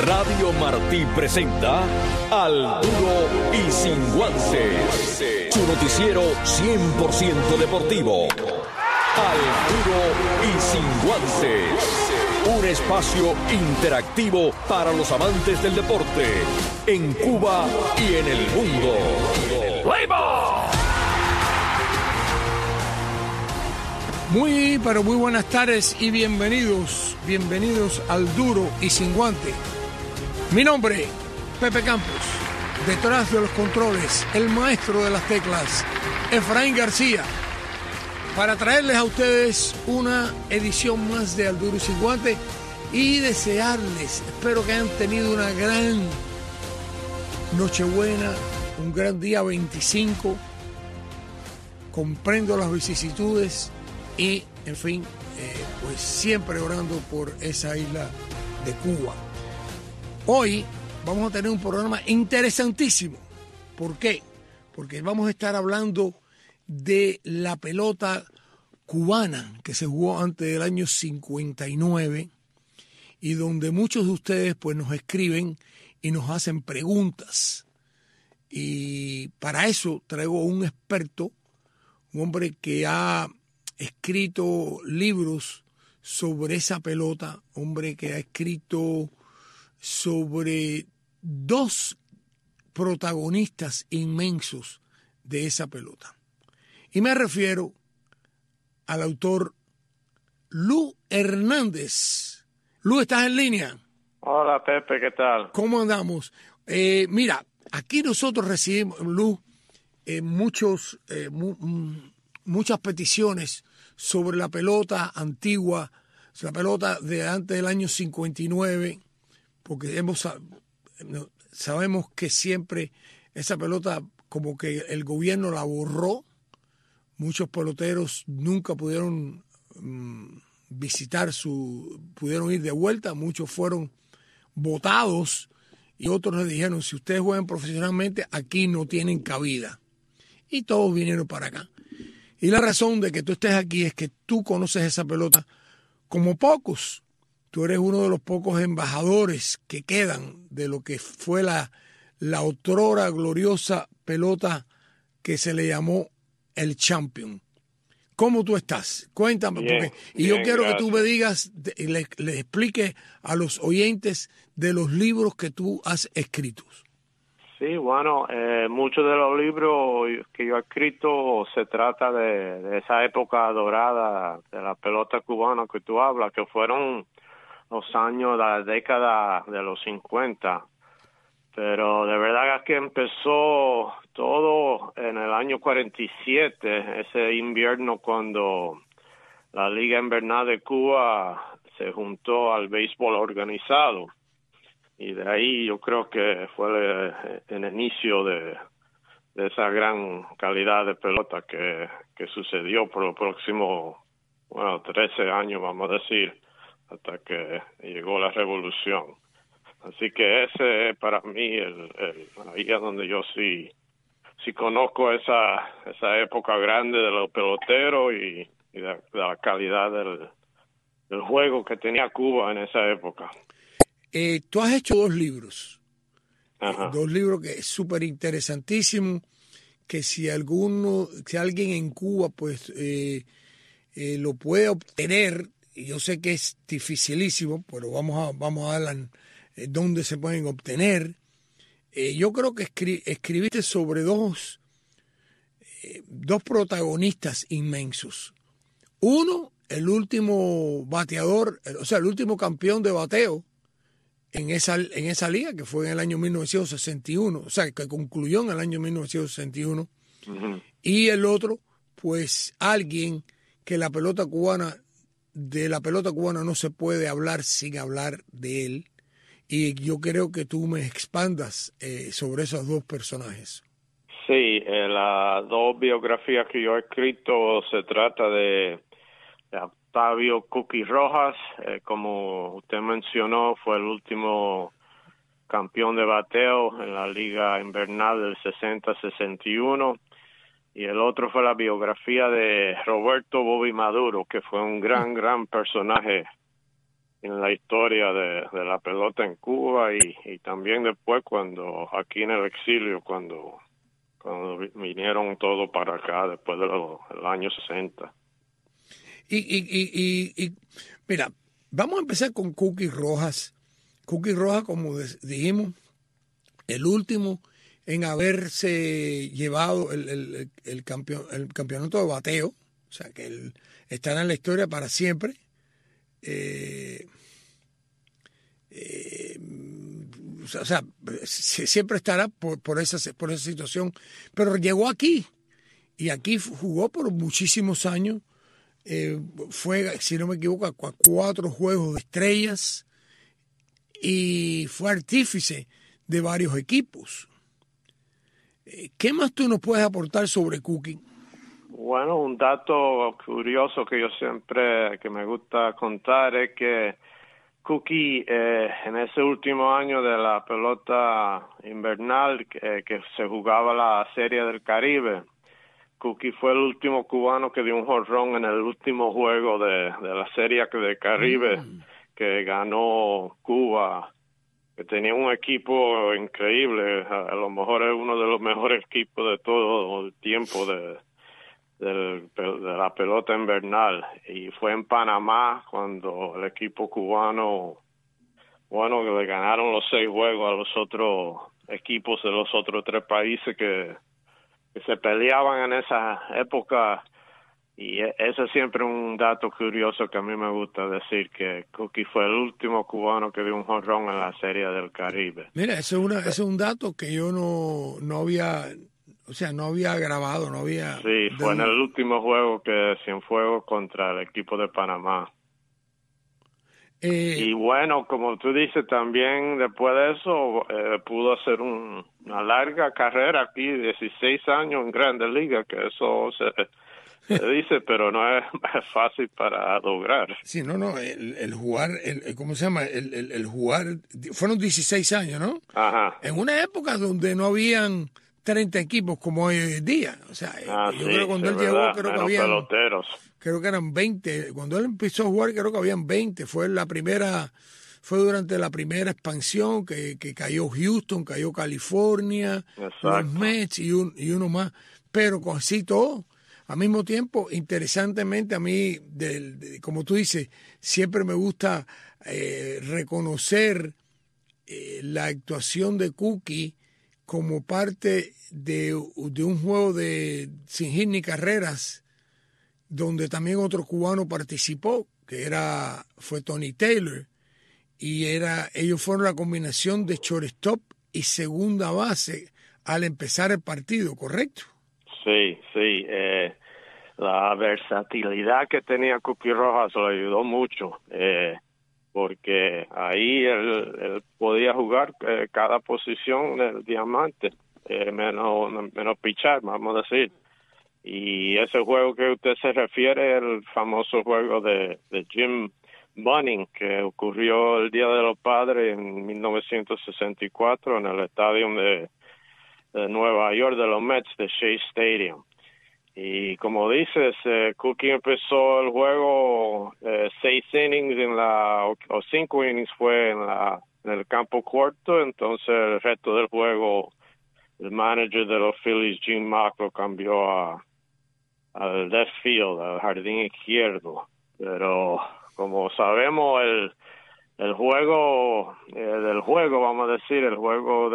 Radio Martí presenta Al Duro y Sin Guantes, su noticiero 100% deportivo. Al Duro y Sin Guantes, un espacio interactivo para los amantes del deporte en Cuba y en el mundo. Muy buenas tardes y bienvenidos al Duro y Sin Guante. Mi nombre, Pepe Campos. Detrás de los controles, el maestro de las teclas, Efraín García, para traerles a ustedes una edición más de Al Duro y Sin Guante y desearles, espero que hayan tenido una gran Nochebuena, un gran día 25. Comprendo las vicisitudes y, en fin, pues siempre orando por esa isla de Cuba. Hoy vamos a tener un programa interesantísimo. ¿Por qué? Porque vamos a estar hablando de la pelota cubana que se jugó antes del año 59 y donde muchos de ustedes pues nos escriben y nos hacen preguntas. Y para eso traigo un experto, un hombre que ha escrito libros sobre esa pelota, hombre que ha escrito sobre dos protagonistas inmensos de esa pelota. Y me refiero al autor Lu Hernández. Lu, ¿estás en línea? Hola, Pepe, ¿qué tal? ¿Cómo andamos? Mira, aquí nosotros recibimos, Lu, muchas peticiones sobre la pelota antigua, la pelota de antes del año 59, porque sabemos que siempre esa pelota como que el gobierno la borró. Muchos peloteros nunca pudieron pudieron ir de vuelta, muchos fueron votados y otros les dijeron, si ustedes juegan profesionalmente, aquí no tienen cabida. Y todos vinieron para acá. Y la razón de que tú estés aquí es que tú conoces esa pelota como pocos. Tú eres uno de los pocos embajadores que quedan de lo que fue la otrora gloriosa pelota que se le llamó el Champion. ¿Cómo tú estás? Cuéntame. Bien, yo quiero gracias. que tú me digas, le expliques a los oyentes de los libros que tú has escrito. Sí, bueno, muchos de los libros que yo he escrito se trata de esa época dorada de la pelota cubana que tú hablas, que fueron los años, la década de los 50. Pero de verdad que empezó todo en el año 47, ese invierno cuando la Liga Invernal de Cuba se juntó al béisbol organizado. Y de ahí yo creo que fue el inicio de esa gran calidad de pelota que sucedió por los próximos, 13 años, vamos a decir, hasta que llegó la revolución. Así que ese es para mí ahí es donde yo sí conozco esa época grande de los peloteros y de la calidad del juego que tenía Cuba en esa época. Tú has hecho dos libros. Ajá. Dos libros que es súper interesantísimo, que si alguien en Cuba pues lo puede obtener, y yo sé que es dificilísimo, pero vamos a dar dónde se pueden obtener. Yo creo que escribiste sobre dos protagonistas inmensos. Uno, el último bateador, el último campeón de bateo en esa liga, que fue en el año 1961, o sea, que concluyó en el año 1961. Uh-huh. Y el otro, pues alguien que de la pelota cubana no se puede hablar sin hablar de él. Y yo creo que tú me expandas sobre esos dos personajes. Sí, las dos biografías que yo he escrito se trata de Octavio Cookie Rojas, como usted mencionó, fue el último campeón de bateo en la Liga Invernal del 60-61. Y el otro fue la biografía de Roberto Bobby Maduro, que fue un gran personaje en la historia de la pelota en Cuba y también después cuando aquí en el exilio, cuando vinieron todos para acá después de los años 60. Y mira, vamos a empezar con Cookie Rojas. Cookie Rojas, como dijimos, el último en haberse llevado el campeonato de bateo, o sea que él estará en la historia para siempre. O sea, siempre estará por esa situación, pero llegó aquí y aquí jugó por muchísimos años. Fue, si no me equivoco, a 4 juegos de estrellas y fue artífice de varios equipos. ¿Qué más tú nos puedes aportar sobre Cookie? Bueno, un dato curioso que yo siempre que me gusta contar es que Cookie en ese último año de la pelota invernal que se jugaba la Serie del Caribe, Cookie fue el último cubano que dio un jonrón en el último juego de la Serie del Caribe que ganó Cuba, que tenía un equipo increíble, a lo mejor es uno de los mejores equipos de todo el tiempo de la pelota invernal, y fue en Panamá cuando el equipo cubano, bueno, que le ganaron los 6 juegos a los otros equipos de los otros 3 países que se peleaban en esa época. Y ese es siempre un dato curioso que a mí me gusta decir, que Cookie fue el último cubano que dio un jonrón en la Serie del Caribe. Mira, eso es un dato que yo no había, o sea, no había grabado, no había... Sí, fue en el último juego que Cienfuegos contra el equipo de Panamá. Y bueno, como tú dices, también después de eso pudo hacer una larga carrera aquí, 16 años en Grandes Ligas, que eso se dice, pero no es fácil para lograr. Sí, no, el jugar, ¿cómo se llama? El jugar, fueron 16 años, ¿no? Ajá. En una época donde no habían 30 equipos como hoy en día. O sea, yo creo que cuando él llegó, creo que habían... peloteros. Creo que eran 20. Cuando él empezó a jugar, creo que habían 20. Fue durante la primera expansión que cayó Houston, cayó California, Exacto. Los Mets y uno más. Pero con así todo, al mismo tiempo, interesantemente a mí, como tú dices, siempre me gusta reconocer la actuación de Cookie como parte de un juego de sin hit ni carreras, donde también otro cubano participó, que fue Tony Taylor, y ellos fueron la combinación de shortstop y segunda base al empezar el partido, ¿correcto? Sí. La versatilidad que tenía Cookie Rojas lo ayudó mucho, porque ahí él podía jugar cada posición del diamante, menos pichar, vamos a decir. Y ese juego que usted se refiere, el famoso juego de Jim Bunning, que ocurrió el Día de los Padres en 1964 en el estadio de Nueva York de los Mets, de Shea Stadium. Y como dices, Cookie empezó el juego 6 innings o 5 innings fue en el campo corto, entonces el resto del juego el manager de los Phillies, Jim Mack, lo cambió al left field, al jardín izquierdo. Pero como sabemos, el juego del juego, vamos a decir, el juego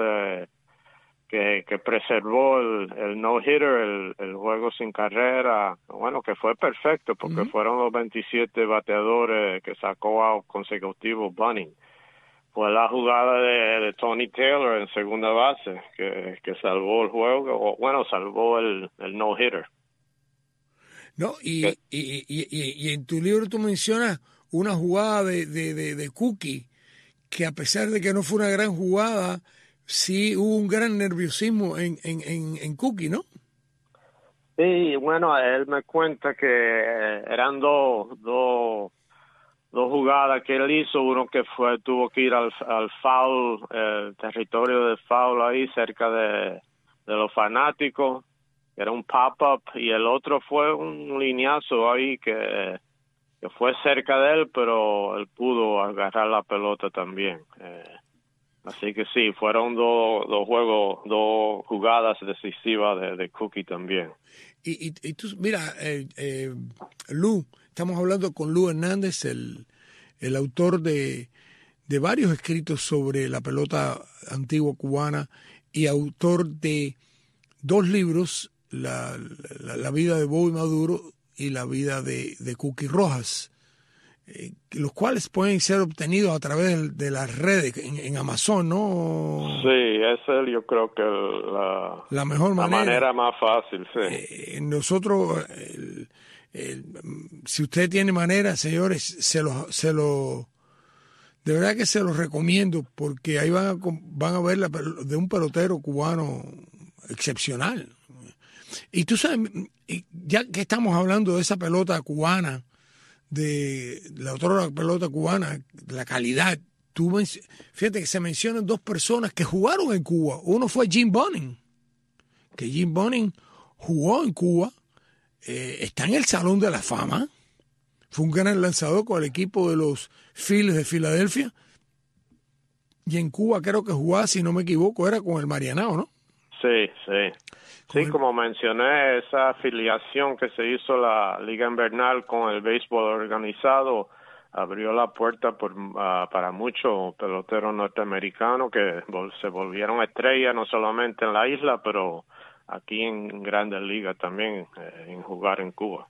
que preservó el no-hitter, el juego sin carrera, bueno, que fue perfecto porque fueron los 27 bateadores que sacó a consecutivo Bunning. Fue la jugada de Tony Taylor en segunda base que salvó el juego, salvó el no-hitter. No, y en tu libro tú mencionas una jugada de Cookie, que a pesar de que no fue una gran jugada, sí hubo un gran nerviosismo en Cookie, ¿no? Sí, bueno, él me cuenta que eran dos jugadas que él hizo, uno que tuvo que ir al foul, el territorio de foul ahí cerca de los fanáticos, era un pop-up, y el otro fue un lineazo ahí que fue cerca de él, pero él pudo agarrar la pelota también. Así que sí, fueron dos jugadas decisivas de Cookie también. Y tú, mira, Lou, estamos hablando con Lou Hernández, el autor de varios escritos sobre la pelota antigua cubana y autor de 2 libros, la vida de Bobby Maduro y la vida de Cookie Rojas, los cuales pueden ser obtenidos a través de las redes en Amazon, ¿no? Sí, esa yo creo que la mejor manera. La manera más fácil, sí. Nosotros, si usted tiene manera, señores, de verdad que se los recomiendo, porque ahí van a ver de un pelotero cubano excepcional. Y tú sabes, ya que estamos hablando de esa pelota cubana, de la otra pelota cubana, la calidad, fíjate que se mencionan 2 personas que jugaron en Cuba. Uno fue Jim Bunning, que Jim Bunning jugó en Cuba, está en el Salón de la Fama, fue un gran lanzador con el equipo de los Phillies de Filadelfia, y en Cuba creo que jugaba, si no me equivoco, era con el Marianao, ¿no? Sí. Sí, como mencioné, esa afiliación que se hizo la Liga Invernal con el béisbol organizado abrió la puerta para muchos peloteros norteamericanos que se volvieron estrellas no solamente en la isla, pero aquí en Grandes Ligas también, en jugar en Cuba.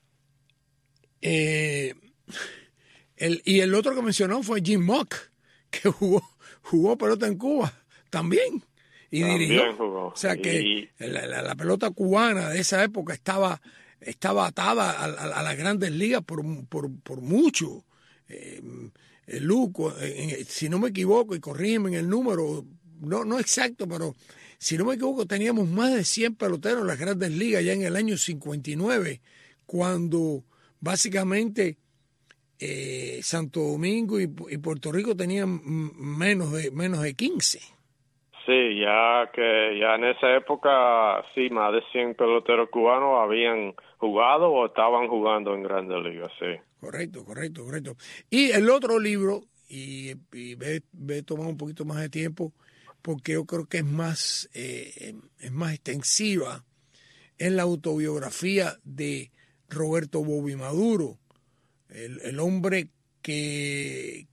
Y el otro que mencionó fue Jim Mock, que jugó pelota en Cuba también. Y dirigió. Jugó. O sea que la pelota cubana de esa época estaba atada a las Grandes Ligas por mucho. Luco, si no me equivoco, y corrígeme en el número, no exacto, pero si no me equivoco, teníamos más de 100 peloteros en las Grandes Ligas ya en el año 59, cuando básicamente Santo Domingo y Puerto Rico tenían menos de 15. Sí, ya en esa época, sí, más de 100 peloteros cubanos habían jugado o estaban jugando en Grandes Ligas, sí. Correcto. Y el otro libro, y ve tomar un poquito más de tiempo, porque yo creo que es más extensiva, es la autobiografía de Roberto Bobby Maduro, el hombre que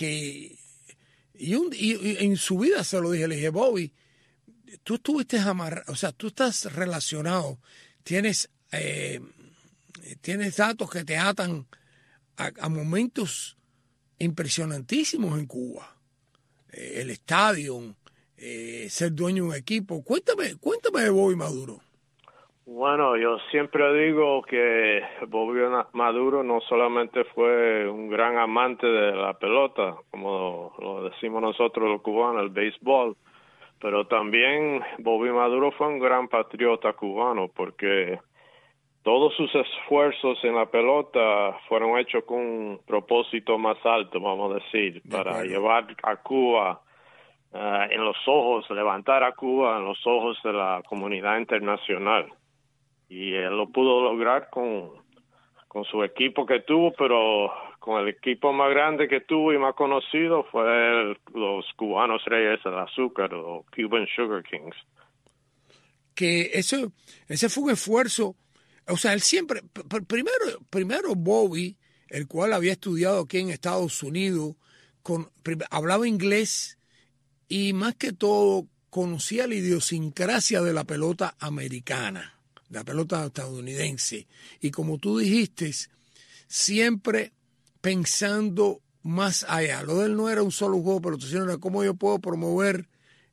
y en su vida se lo dije, le dije, Bobby, tú estuviste amarrado, o sea, tú estás relacionado, tienes datos que te atan a momentos impresionantísimos en Cuba, el estadio, ser dueño de un equipo. Cuéntame de Bobby Maduro. Bueno, yo siempre digo que Bobby Maduro no solamente fue un gran amante de la pelota, como lo decimos nosotros los cubanos, el béisbol, pero también Bobby Maduro fue un gran patriota cubano, porque todos sus esfuerzos en la pelota fueron hechos con un propósito más alto, vamos a decir, para llevar a Cuba en los ojos, levantar a Cuba en los ojos de la comunidad internacional. Y él lo pudo lograr con su equipo que tuvo, pero con el equipo más grande que tuvo y más conocido fue los cubanos Reyes del Azúcar, los Cuban Sugar Kings. Que ese fue un esfuerzo, o sea, él siempre, primero Bobby, el cual había estudiado aquí en Estados Unidos, hablaba inglés y más que todo conocía la idiosincrasia de la pelota americana, la pelota estadounidense, y como tú dijiste, siempre pensando más allá. Lo de él no era un solo juego de pelota, sino era cómo yo puedo promover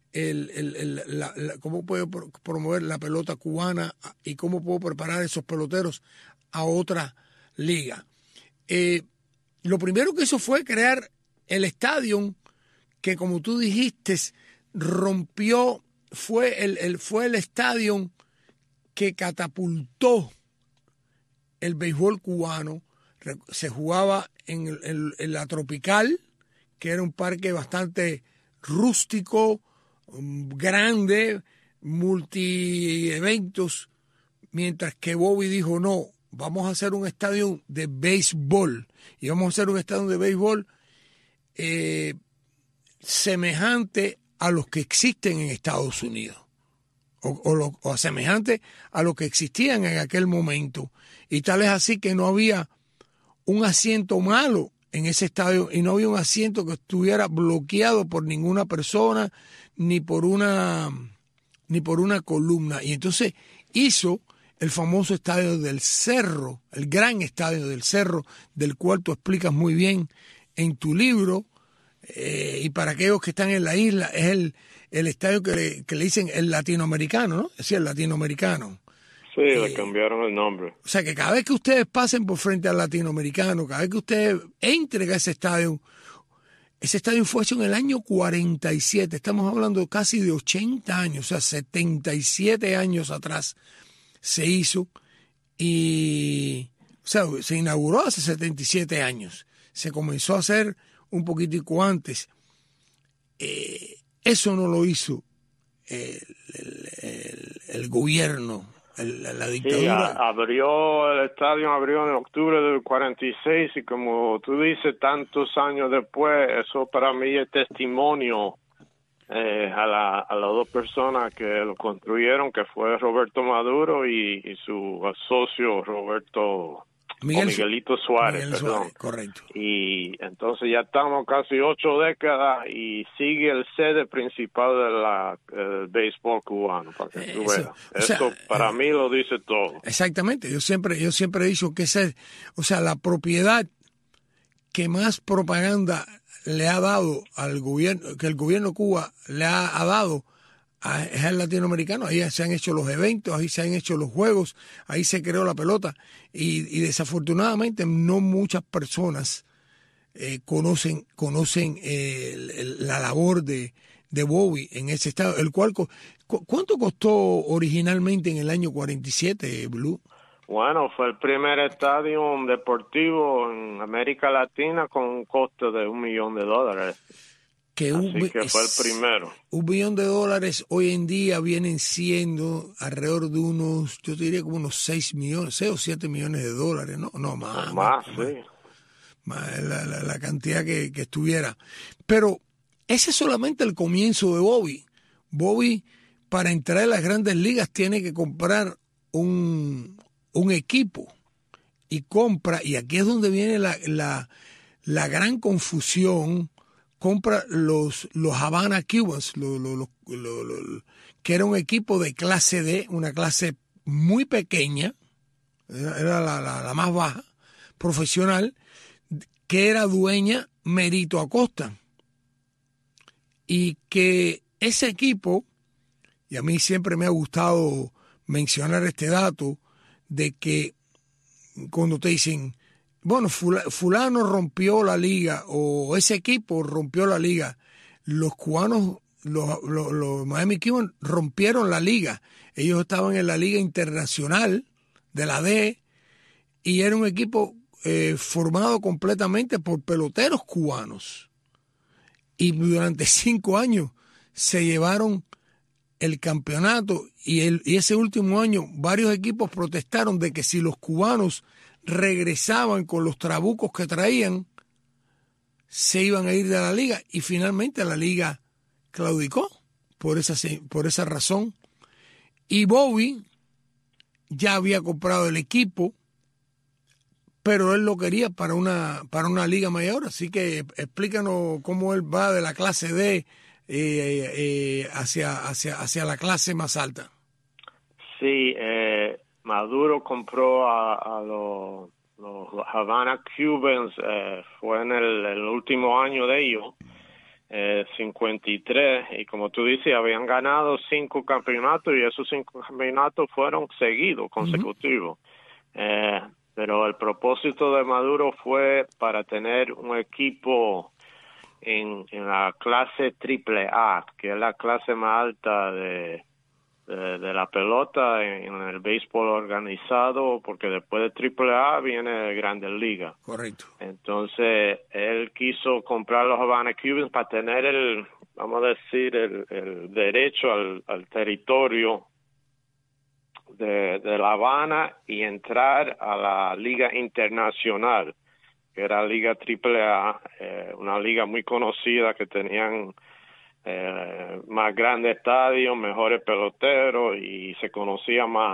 cómo puedo promover la pelota cubana y cómo puedo preparar esos peloteros a otra liga. Lo primero que hizo fue crear el estadio que, como tú dijiste, rompió, fue el estadio que catapultó el béisbol cubano. Se jugaba en la Tropical, que era un parque bastante rústico, grande, multi-eventos, mientras que Bobby dijo, no, vamos a hacer un estadio de béisbol, y vamos a hacer un estadio de béisbol semejante a los que existen en Estados Unidos, o semejante a los que existían en aquel momento. Y tal es así que no había un asiento malo en ese estadio, y no había un asiento que estuviera bloqueado por ninguna persona, ni por una columna. Y entonces hizo el famoso estadio del Cerro, el gran estadio del Cerro, del cual tú explicas muy bien en tu libro, y para aquellos que están en la isla, es el estadio que le dicen el latinoamericano, ¿no? Es decir, el latinoamericano. Sí, le cambiaron el nombre. O sea que cada vez que ustedes pasen por frente al latinoamericano, cada vez que ustedes entren a ese estadio fue hecho en el año 47, estamos hablando casi de 80 años, o sea, 77 años atrás se hizo, y o sea, se inauguró hace 77 años, se comenzó a hacer un poquitico antes. Eso no lo hizo el gobierno, la dictadura. Sí, el estadio abrió en octubre del 46, y como tú dices, tantos años después, eso para mí es testimonio a las dos personas que lo construyeron, que fue Roberto Maduro y su socio Miguelito Suárez. Miguel Suárez, correcto. Y entonces ya estamos casi 8 décadas y sigue el sede principal del béisbol cubano, para que tú veas. Eso para mí lo dice todo. Exactamente, yo siempre he dicho que la propiedad que más propaganda le ha dado al gobierno, que el gobierno de Cuba le ha dado, es el latinoamericano. Ahí se han hecho los eventos, ahí se han hecho los juegos, ahí se creó la pelota, y desafortunadamente no muchas personas conocen la labor de Bobby en ese estado, el cual ¿cuánto costó originalmente en el año 47, Blue? Bueno, fue el primer estadio deportivo en América Latina con un costo de $1 millón. Así que fue el primero. $1 millón hoy en día vienen siendo alrededor de unos, yo te diría como unos 6 o 7 millones de dólares, ¿no? No, más. Sí. Más la cantidad que estuviera. Pero ese es solamente el comienzo de Bobby. Bobby, para entrar en las grandes ligas, tiene que comprar un equipo, y aquí es donde viene la gran confusión. Compra los Havana Cubans, que era un equipo de clase D, una clase muy pequeña, era la más baja, profesional, que era dueña Merito Acosta. Y que ese equipo, y a mí siempre me ha gustado mencionar este dato, de que cuando te dicen, bueno, fulano rompió la liga, o ese equipo rompió la liga, los cubanos, los Miami Cubans rompieron la liga. Ellos estaban en la liga internacional de la D, y era un equipo formado completamente por peloteros cubanos. Y durante 5 años se llevaron el campeonato, y ese último año varios equipos protestaron de que si los cubanos regresaban con los trabucos que traían, se iban a ir de la liga, y finalmente la liga claudicó por esa razón. Y Bobby ya había comprado el equipo, pero él lo quería para una liga mayor, así que explícanos cómo él va de la clase D hacia la clase más alta. Sí, Maduro compró a los Havana Cubans, fue en el último año de ellos, 53, y como tú dices, habían ganado 5 campeonatos, y esos 5 campeonatos fueron seguidos, consecutivos. Pero el propósito de Maduro fue para tener un equipo en la clase AAA, que es la clase más alta de la pelota en el béisbol organizado, porque después de AAA viene Grandes Ligas. Correcto. Entonces, él quiso comprar los Havana Cubans para tener el derecho al territorio de La Habana y entrar a la Liga Internacional, que era Liga AAA, una liga muy conocida que tenían más grandes estadios, mejores peloteros y se conocía más.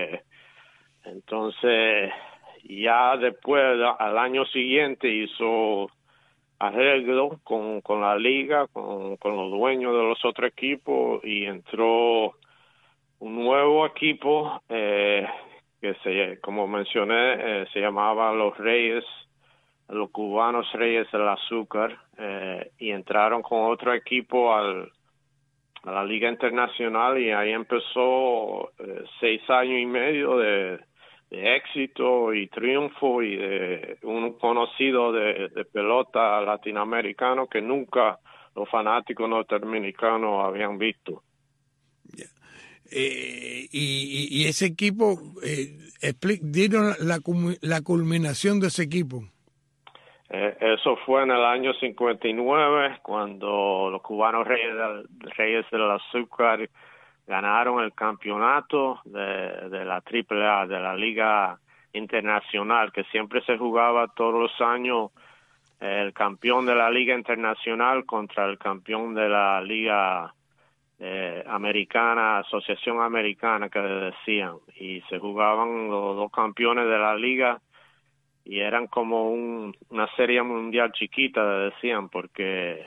Entonces, ya después, al año siguiente, hizo arreglo con la liga, con los dueños de los otros equipos y entró un nuevo equipo que como mencioné, se llamaba los cubanos Reyes del Azúcar, y entraron con otro equipo a la Liga Internacional y ahí empezó 6 años y medio de éxito y triunfo y de un conocido de pelota latinoamericano que nunca los fanáticos norteamericanos habían visto. Y ese equipo, dinos la culminación de ese equipo. Eso fue en el año 59, cuando los cubanos Reyes del Azúcar ganaron el campeonato de la AAA, de la Liga Internacional, que siempre se jugaba todos los años el campeón de la Liga Internacional contra el campeón de la Liga Americana, Asociación Americana, que le decían, y se jugaban los dos campeones de la liga y eran como una serie mundial chiquita, le decían, porque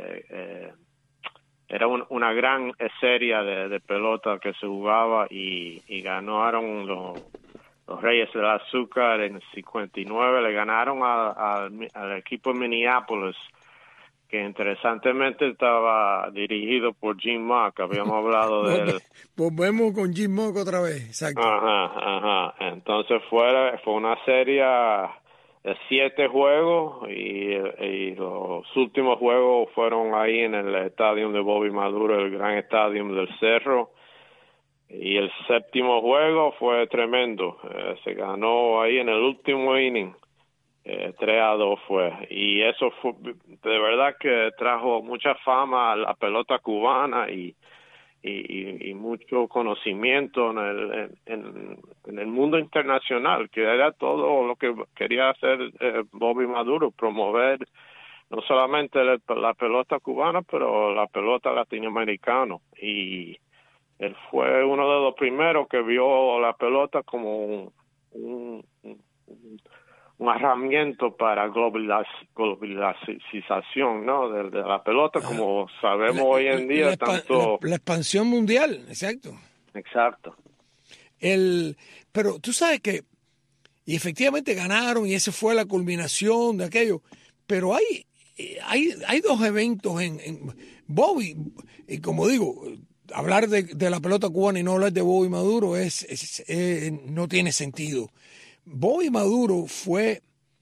era una gran serie de pelota que se jugaba y ganaron los Reyes del Azúcar en el 59, le ganaron al equipo de Minneapolis, que interesantemente estaba dirigido por Jim Mock, habíamos hablado de él. Volvemos con Jim Mock otra vez, exacto. Ajá. Entonces fue una serie de 7 juegos y los últimos juegos fueron ahí en el estadio de Bobby Maduro, el gran estadio del Cerro. Y el 7º juego fue tremendo. Se ganó ahí en el último inning. 3-2 fue, y eso fue de verdad que trajo mucha fama a la pelota cubana y mucho conocimiento en el mundo internacional, que era todo lo que quería hacer Bobby Maduro, promover no solamente la pelota cubana, pero la pelota latinoamericana, y él fue uno de los primeros que vio la pelota como un herramienta para globalización, ¿no? De la pelota, como sabemos hoy en día, la expansión mundial, exacto. Exacto. Pero tú sabes que, y efectivamente ganaron, y esa fue la culminación de aquello, pero hay 2 eventos en Bobby, y como digo, hablar de la pelota cubana y no hablar de Bobby Maduro no tiene sentido. Bobby Maduro fue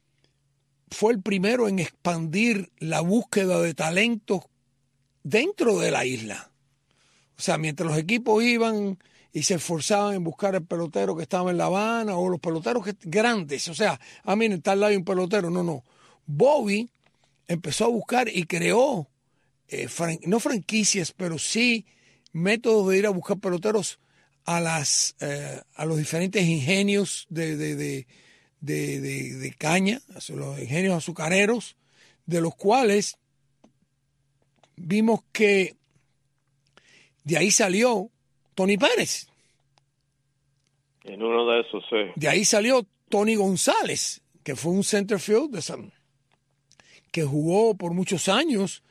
el primero en expandir la búsqueda de talentos dentro de la isla. O sea, mientras los equipos iban y se esforzaban en buscar el pelotero que estaba en La Habana o los peloteros grandes, o sea, miren, tal lado hay un pelotero, no. Bobby empezó a buscar y creó, no franquicias, pero sí métodos de ir a buscar peloteros a los diferentes ingenios de caña, los ingenios azucareros, de los cuales vimos que de ahí salió Tony Pérez. En uno de esos, sí. De ahí salió Tony González, que fue un center field que jugó por muchos años,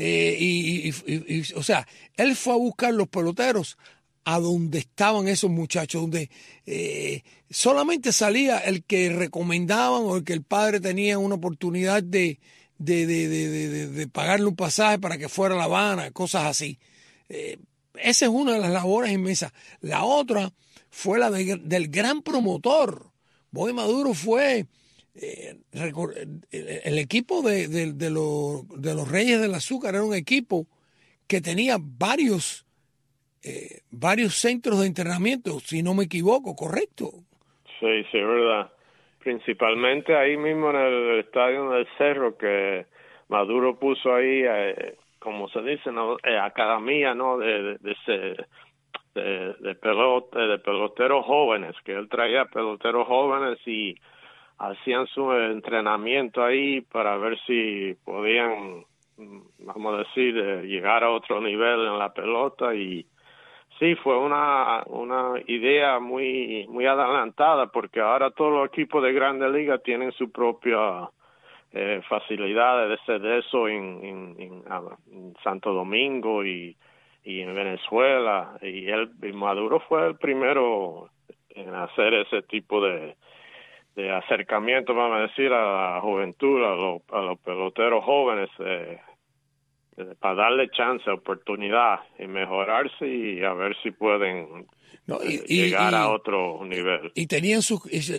o sea, él fue a buscar los peloteros a donde estaban esos muchachos, donde solamente salía el que recomendaban o el que el padre tenía una oportunidad de pagarle un pasaje para que fuera a La Habana, cosas así. Esa es una de las labores inmensas. La otra fue la del gran promotor. Bobby Maduro fue el equipo de los Reyes del Azúcar, era un equipo que tenía varios centros de entrenamiento, si no me equivoco, ¿correcto? Sí, verdad. Principalmente ahí mismo en el estadio del Cerro, que Maduro puso ahí, como se dice, ¿no? Academia, ¿no? de peloteros jóvenes, que él traía peloteros jóvenes y hacían su entrenamiento ahí para ver si podían, vamos a decir, llegar a otro nivel en la pelota. Y sí, fue una idea muy adelantada, porque ahora todos los equipos de Grandes Ligas tienen su propia facilidades de hacer eso en Santo Domingo y en Venezuela, y Maduro fue el primero en hacer ese tipo de acercamiento, vamos a decir, a la juventud, a los peloteros jóvenes, para darle chance, oportunidad y mejorarse y a ver si pueden llegar a otro nivel. Y tenían sus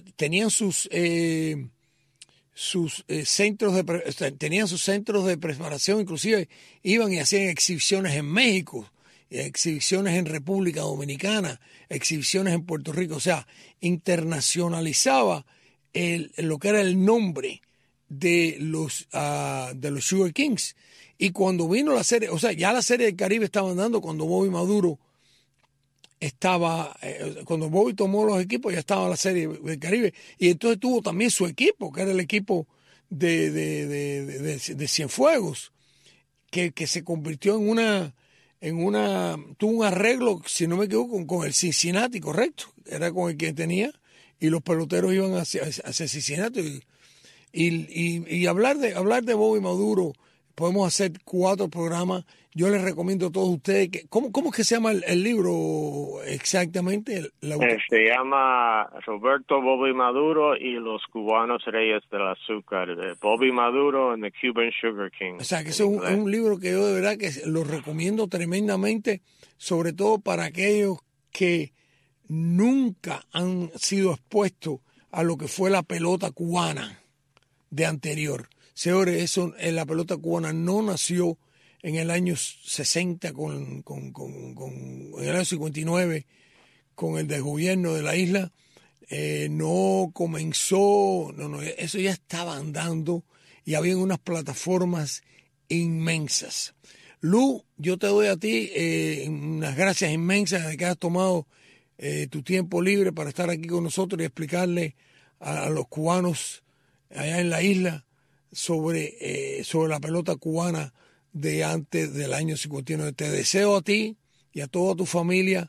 centros de preparación, inclusive iban y hacían exhibiciones en México, exhibiciones en República Dominicana, exhibiciones en Puerto Rico, o sea, internacionalizaba lo que era el nombre de los Sugar Kings. Y cuando vino la serie, o sea, ya la Serie del Caribe estaba andando cuando Bobby Maduro cuando Bobby tomó los equipos, ya estaba la Serie del Caribe, y entonces tuvo también su equipo, que era el equipo de Cienfuegos, que se convirtió tuvo un arreglo, si no me equivoco, con el Cincinnati, correcto, era con el que tenía, y los peloteros iban hacia Cincinnati, y hablar de Bobby Maduro, podemos hacer 4 programas. Yo les recomiendo a todos ustedes que... ¿Cómo es que se llama el libro exactamente? Se llama Roberto Bobby Maduro y los cubanos reyes del azúcar, de Bobby Maduro and the Cuban Sugar King. O sea, que ese es un libro que yo de verdad que lo recomiendo tremendamente, sobre todo para aquellos que nunca han sido expuestos a lo que fue la pelota cubana de anterior. Señores, la pelota cubana no nació en el año 60 en el año 59 con el desgobierno de la isla. No comenzó, eso ya estaba andando y había unas plataformas inmensas. Lu, yo te doy a ti unas gracias inmensas de que has tomado tu tiempo libre para estar aquí con nosotros y explicarle a los cubanos allá en la isla sobre la pelota cubana de antes del año 59. Te deseo a ti y a toda tu familia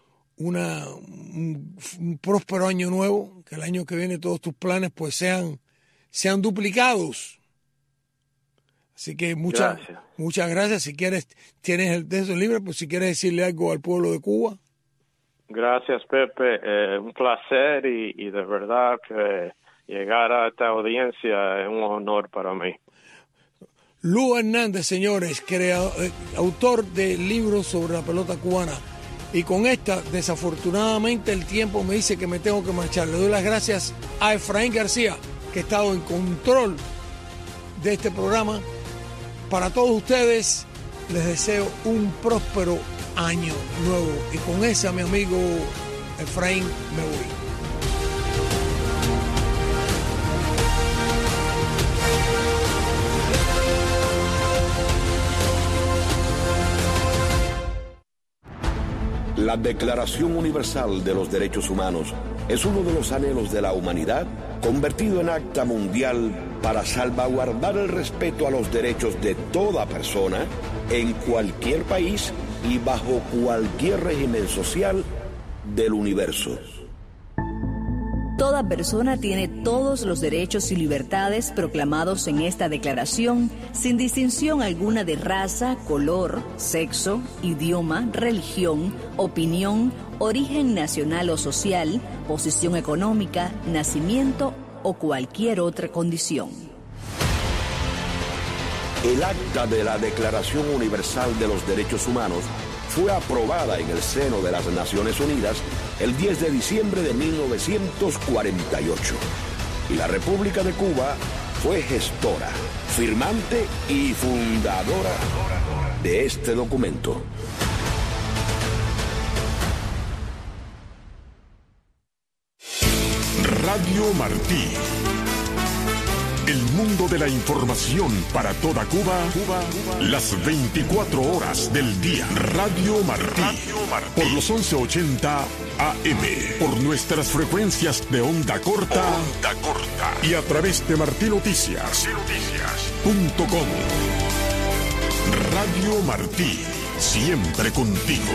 un próspero año nuevo, que el año que viene todos tus planes pues sean duplicados. Así que muchas gracias. Si quieres, tienes el texto libre, pues si quieres decirle algo al pueblo de Cuba. Gracias, Pepe. Un placer y de verdad que llegar a esta audiencia es un honor para mí. Lu Hernández, señores, autor de libros sobre la pelota cubana. Y con esta, desafortunadamente, el tiempo me dice que me tengo que marchar. Le doy las gracias a Efraín García, que ha estado en control de este programa. Para todos ustedes, les deseo un próspero año nuevo. Y con esa, mi amigo Efraín, me voy. La Declaración Universal de los Derechos Humanos es uno de los anhelos de la humanidad convertido en acta mundial para salvaguardar el respeto a los derechos de toda persona en cualquier país y bajo cualquier régimen social del universo. Toda persona tiene todos los derechos y libertades proclamados en esta declaración, sin distinción alguna de raza, color, sexo, idioma, religión, opinión, origen nacional o social, posición económica, nacimiento o cualquier otra condición. El acta de la Declaración Universal de los Derechos Humanos fue aprobada en el seno de las Naciones Unidas el 10 de diciembre de 1948. Y la República de Cuba fue gestora, firmante y fundadora de este documento. Radio Martí. El mundo de la información para toda Cuba, las 24 horas del día. Radio Martí, por los 1180 AM, por nuestras frecuencias de onda corta, y a través de martinoticias.com. Radio Martí, siempre contigo.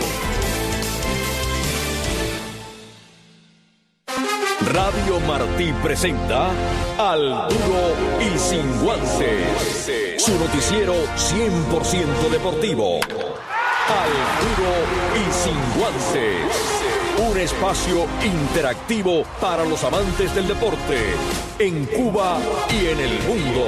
Radio Martí presenta Al Duro y Sin Guantes, su noticiero 100% deportivo. Al Duro y Sin Guantes, un espacio interactivo para los amantes del deporte en Cuba y en el mundo.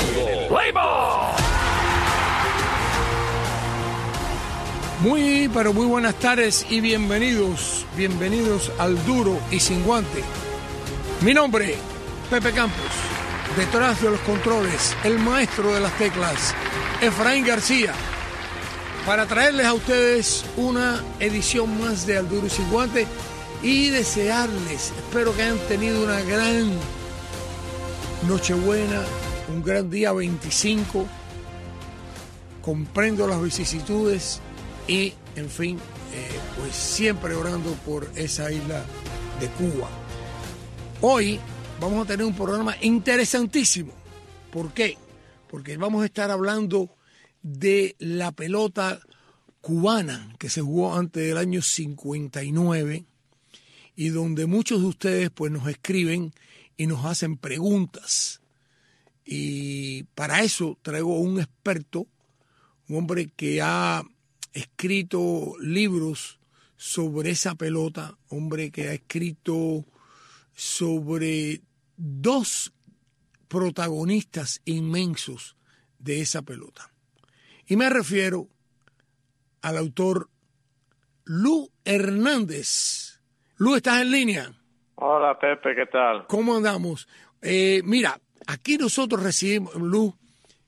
Pero muy buenas tardes y bienvenidos al Duro y Sin Guante. Mi nombre, Pepe Campos. Detrás de los controles, el maestro de las teclas, Efraín García, para traerles a ustedes una edición más de Al Duro y Sin Guante y desearles, espero que hayan tenido una gran Nochebuena, un gran día 25. Comprendo las vicisitudes y, en fin, pues siempre orando por esa isla de Cuba. Hoy vamos a tener un programa interesantísimo. ¿Por qué? Porque vamos a estar hablando de la pelota cubana que se jugó antes del año 59 y donde muchos de ustedes pues nos escriben y nos hacen preguntas. Y para eso traigo un experto, un hombre que ha escrito libros sobre esa pelota, hombre que ha escrito sobre dos protagonistas inmensos de esa pelota. Y me refiero al autor Lu Hernández. Lu, ¿estás en línea? Hola, Pepe, ¿qué tal? ¿Cómo andamos? Mira, aquí nosotros recibimos, Lu,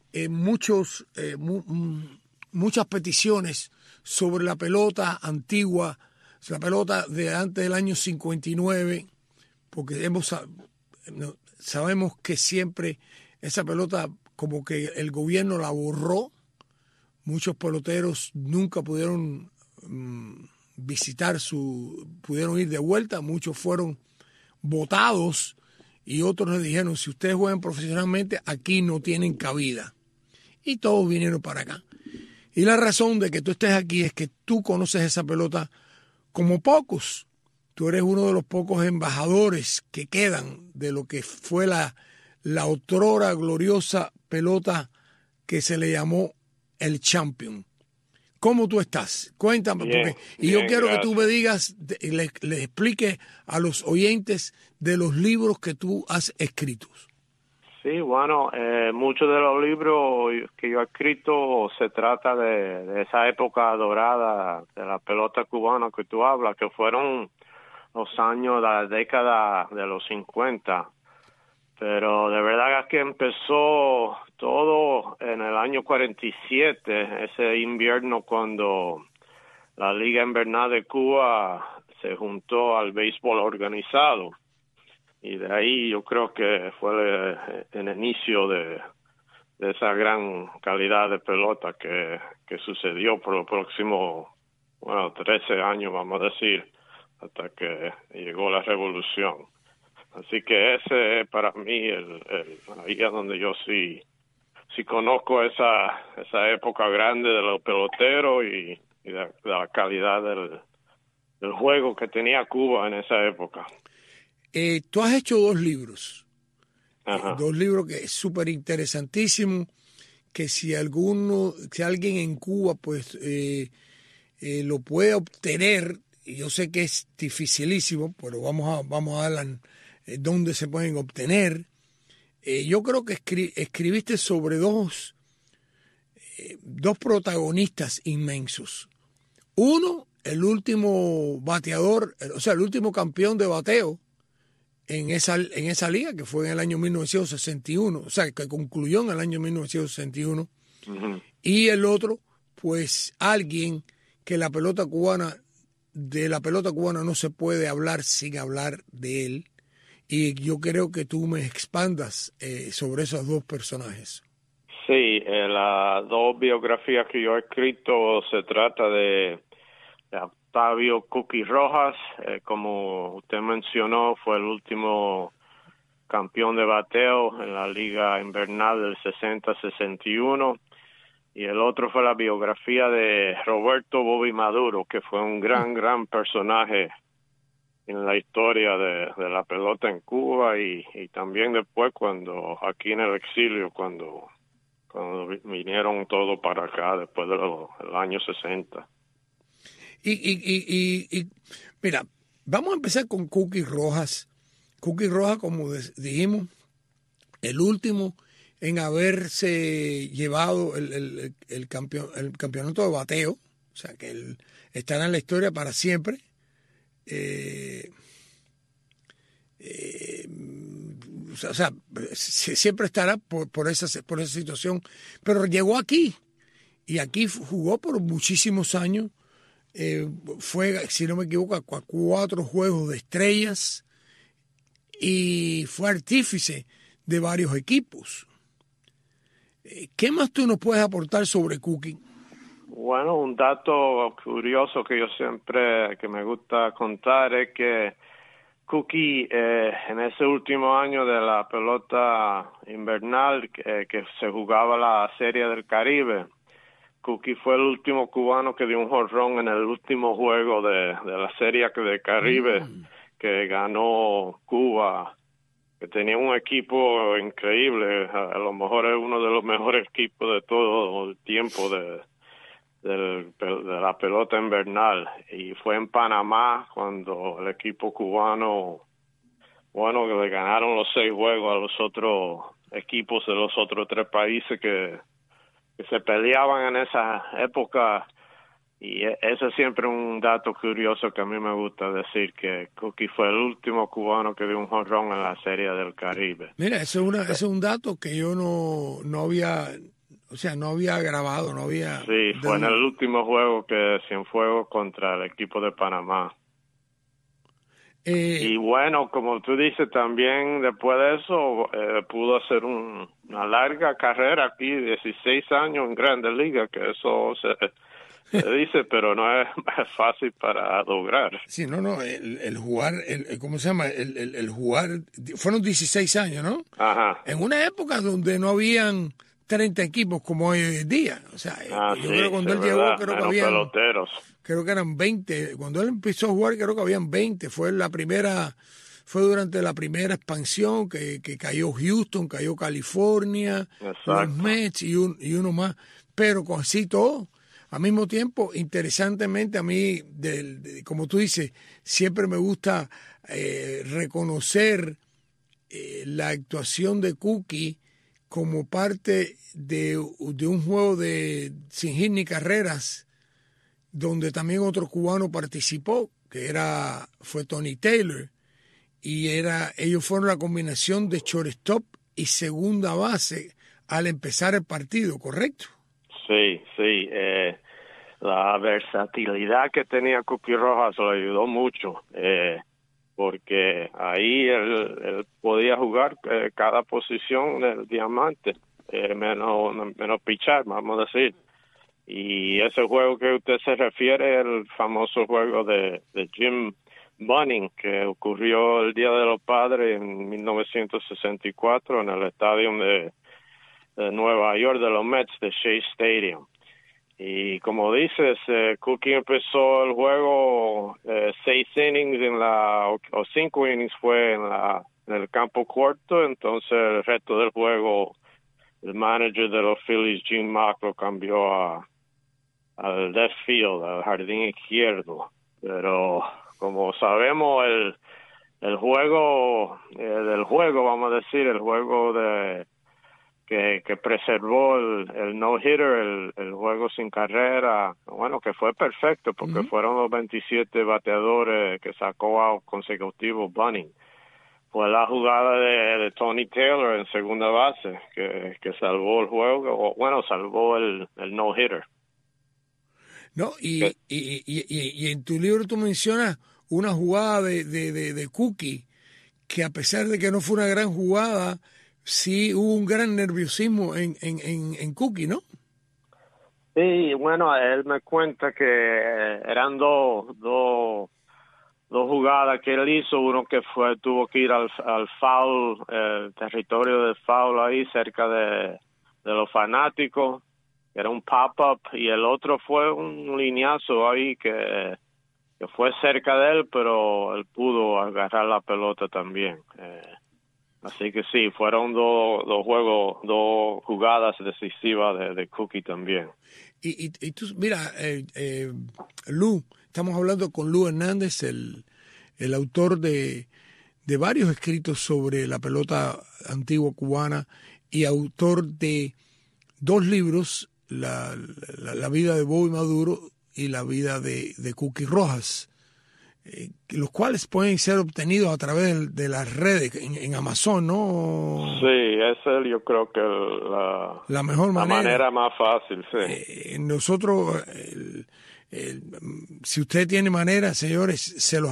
muchas peticiones sobre la pelota antigua, la pelota de antes del año 59, porque sabemos que siempre esa pelota como que el gobierno la borró. Muchos peloteros nunca pudieron pudieron ir de vuelta, muchos fueron votados y otros nos dijeron, si ustedes juegan profesionalmente, aquí no tienen cabida. Y todos vinieron para acá. Y la razón de que tú estés aquí es que tú conoces esa pelota como pocos. Tú eres uno de los pocos embajadores que quedan de lo que fue la otrora gloriosa pelota que se le llamó el Champion. ¿Cómo tú estás? Cuéntame. Bien, yo quiero gracias. que tú me digas, le expliques a los oyentes de los libros que tú has escrito. Sí, bueno, muchos de los libros que yo he escrito se trata de esa época dorada de la pelota cubana que tú hablas, que fueron los años, la década de los 50. Pero de verdad es que empezó todo en el año 47, ese invierno cuando la Liga Invernal de Cuba se juntó al béisbol organizado. Y de ahí yo creo que fue el inicio de esa gran calidad de pelota que sucedió por los próximos, 13 años, vamos a decir, hasta que llegó la revolución. Así que ese es para mí ahí es donde yo sí conozco esa época grande de los peloteros y de la calidad del juego que tenía Cuba en esa época. Tú has hecho dos libros. Ajá. Dos libros que es súper interesantísimo, que si alguien en Cuba pues lo puede obtener, y yo sé que es dificilísimo, pero vamos a dar dónde se pueden obtener. Yo creo que escribiste sobre dos protagonistas inmensos. Uno, el último bateador, o sea, el último campeón de bateo en esa liga, que fue en el año 1961, o sea, que concluyó en el año 1961. Uh-huh. Y el otro, pues alguien que de la pelota cubana no se puede hablar sin hablar de él, y yo creo que tú me expandas sobre esos dos personajes. Sí, las dos biografías que yo he escrito se trata de Octavio Cookie Rojas, como usted mencionó, fue el último campeón de bateo en la Liga Invernal del 60-61, y el otro fue la biografía de Roberto Bobby Maduro, que fue un gran personaje en la historia de la pelota en Cuba y también después cuando aquí en el exilio, cuando vinieron todos para acá después del año 60. Y mira, vamos a empezar con Cookie Rojas. Cookie Rojas, como dijimos, el último en haberse llevado el campeonato de bateo, o sea que él estará en la historia para siempre. O sea, siempre estará por esa situación, pero llegó aquí y aquí jugó por muchísimos años. Fue, si no me equivoco, a 4 juegos de estrellas y fue artífice de varios equipos. ¿Qué más tú nos puedes aportar sobre Cookie? Bueno, un dato curioso que yo siempre que me gusta contar es que Cookie en ese último año de la pelota invernal que se jugaba la Serie del Caribe, Cookie fue el último cubano que dio un jonrón en el último juego de la Serie del Caribe que ganó Cuba, que tenía un equipo increíble, a lo mejor es uno de los mejores equipos de todo el tiempo de la pelota invernal, y fue en Panamá cuando el equipo cubano, que le ganaron los 6 juegos a los otros equipos de los otros 3 países que se peleaban en esa época. Y ese es siempre un dato curioso que a mí me gusta decir, que Cookie fue el último cubano que dio un jonrón en la Serie del Caribe. Mira, eso es un dato que yo no había, o sea, no había grabado, no había... Sí, fue en el último juego que Cienfuegos contra el equipo de Panamá. Y bueno, como tú dices, también después de eso pudo hacer una larga carrera aquí, 16 años en Grandes Ligas, que eso se dice, pero no es fácil para lograr. Sí, el jugar, ¿cómo se llama? El jugar, fueron 16 años, ¿no? Ajá. En una época donde no habían 30 equipos como hoy en día. O sea, yo creo que cuando él llegó, creo que habían peloteros. Creo que eran 20. Cuando él empezó a jugar, creo que habían 20. Fue durante la primera expansión que cayó Houston, cayó California, los Mets y uno más. Pero con así todo, al mismo tiempo, interesantemente a mí, como tú dices, siempre me gusta reconocer la actuación de Cookie como parte de un juego de sin hit ni carreras, donde también otro cubano participó, que fue Tony Taylor, y ellos fueron la combinación de shortstop y segunda base al empezar el partido, ¿correcto? Sí. La versatilidad que tenía Cookie Rojas lo ayudó mucho, porque ahí él podía jugar cada posición del diamante, menos pichar, vamos a decir. Y ese juego que usted se refiere, el famoso juego de Jim Bunning, que ocurrió el Día de los Padres en 1964 en el estadio de Nueva York de los Mets, de Shea Stadium. Y como dices, Cookie empezó el juego 6 innings o 5 innings fue en el campo corto, entonces el resto del juego el manager de los Phillies, Gene Mauch, lo cambió al left field, al jardín izquierdo. Pero como sabemos, el juego del juego, vamos a decir, el juego que preservó el no-hitter, el juego sin carrera, bueno, que fue perfecto porque fueron los 27 bateadores que sacó a consecutivos Bunning. Fue la jugada de Tony Taylor en segunda base que salvó el juego, salvó el no-hitter. No, y en tu libro tú mencionas una jugada de Cookie que a pesar de que no fue una gran jugada, sí hubo un gran nerviosismo en Cookie, ¿no? Sí, bueno, él me cuenta que eran dos jugadas que él hizo. Uno que tuvo que ir al foul, el territorio del foul ahí cerca de los fanáticos. Era un pop-up, y el otro fue un lineazo ahí que fue cerca de él, pero él pudo agarrar la pelota también. Así que sí, fueron dos jugadas decisivas de Cookie también. Y tú, mira, Lou, estamos hablando con Lou Hernández, el autor de varios escritos sobre la pelota antigua cubana y autor de 2 libros, la vida de Bobby Maduro y la vida de Cookie Rojas, los cuales pueden ser obtenidos a través de las redes en Amazon, ¿no? Sí, esa yo creo que la mejor manera. La manera más fácil, sí. Nosotros, si usted tiene manera, señores,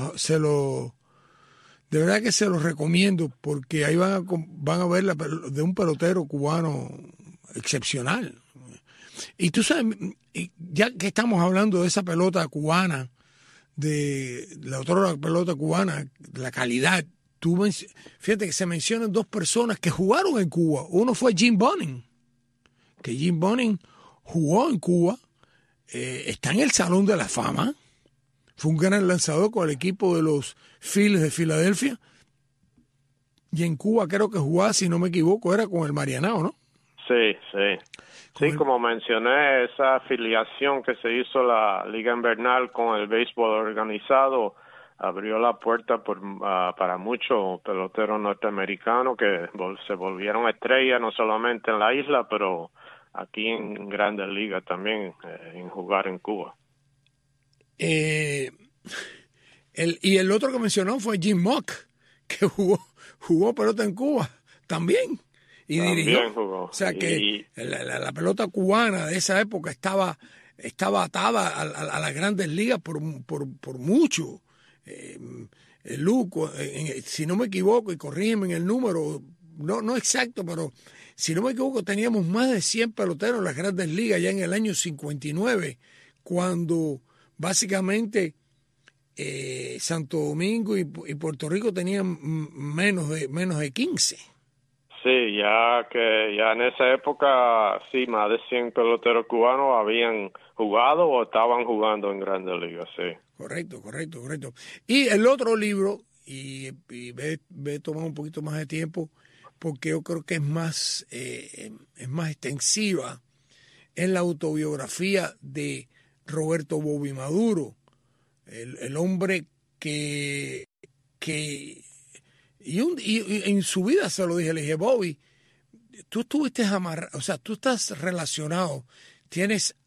de verdad que se los recomiendo, porque ahí van a ver de un pelotero cubano excepcional. Y tú sabes, ya que estamos hablando de esa pelota cubana, de la otra pelota cubana, la calidad, fíjate que se mencionan 2 personas que jugaron en Cuba. Uno fue Jim Bunning, que Jim Bunning jugó en Cuba, está en el Salón de la Fama, fue un gran lanzador con el equipo de los Phillies de Filadelfia, y en Cuba creo que jugaba, si no me equivoco, era con el Marianao, ¿no? Sí. Sí, como mencioné, esa afiliación que se hizo la Liga Invernal con el béisbol organizado abrió la puerta para muchos peloteros norteamericanos que se volvieron estrellas, no solamente en la isla, pero aquí en Grandes Ligas también, en jugar en Cuba. Y el otro que mencionó fue Jim Mock, que jugó pelota en Cuba también. Y también dirigió. Jugó. O sea que la pelota cubana de esa época estaba atada a las Grandes Ligas por mucho. Luco, si no me equivoco, y corrígeme en el número, no exacto, pero si no me equivoco, teníamos más de 100 peloteros en las Grandes Ligas ya en el año 59, cuando básicamente Santo Domingo y Puerto Rico tenían menos de 15. Sí, ya en esa época, sí, más de 100 peloteros cubanos habían jugado o estaban jugando en Grandes Ligas, sí. Correcto. Y el otro libro, y ve tomar un poquito más de tiempo, porque yo creo que es más extensiva, es la autobiografía de Roberto Bobby Maduro, el hombre que y en su vida se lo dije, le dije, Bobby, tú estuviste amarrado, o sea, tú estás relacionado, tienes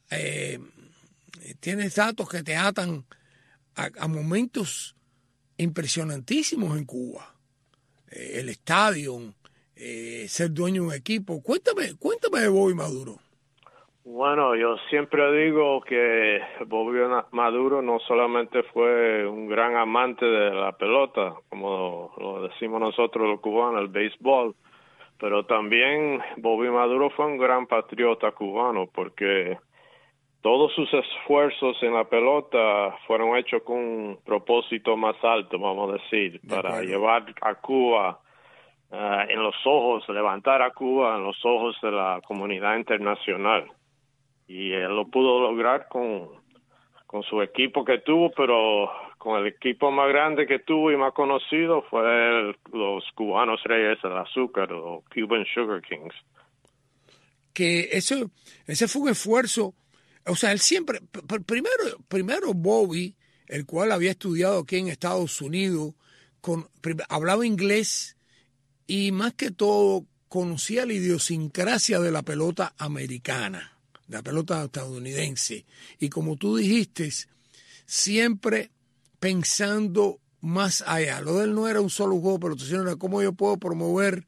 datos que te atan a momentos impresionantísimos en Cuba, el estadio, ser dueño de un equipo. Cuéntame de Bobby Maduro. Bueno, yo siempre digo que Bobby Maduro no solamente fue un gran amante de la pelota, como lo decimos nosotros los cubanos, el béisbol, pero también Bobby Maduro fue un gran patriota cubano, porque todos sus esfuerzos en la pelota fueron hechos con un propósito más alto, vamos a decir, para llevar a Cuba en los ojos, levantar a Cuba en los ojos de la comunidad internacional. Y él lo pudo lograr con su equipo que tuvo, pero con el equipo más grande que tuvo y más conocido fue los cubanos Reyes del Azúcar, los Cuban Sugar Kings. Que ese fue un esfuerzo, o sea, él siempre, primero Bobby, el cual había estudiado aquí en Estados Unidos, hablaba inglés y más que todo conocía la idiosincrasia de la pelota americana, la pelota estadounidense. Y como tú dijiste, siempre pensando más allá. Lo de él no era un solo juego de pelota, sino era cómo yo puedo promover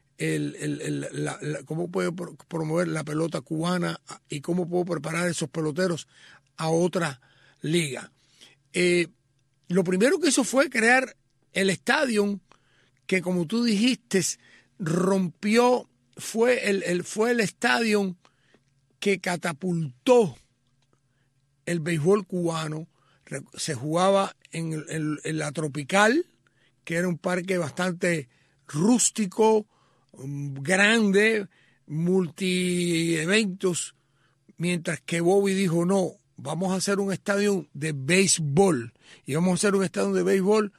cómo puedo promover la pelota cubana y cómo puedo preparar esos peloteros a otra liga. Lo primero que hizo fue crear el estadio que, como tú dijiste, rompió, fue el estadio que catapultó el béisbol cubano. Se jugaba en la Tropical, que era un parque bastante rústico, grande, multi-eventos, mientras que Bobby dijo, no, vamos a hacer un estadio de béisbol, y vamos a hacer un estadio de béisbol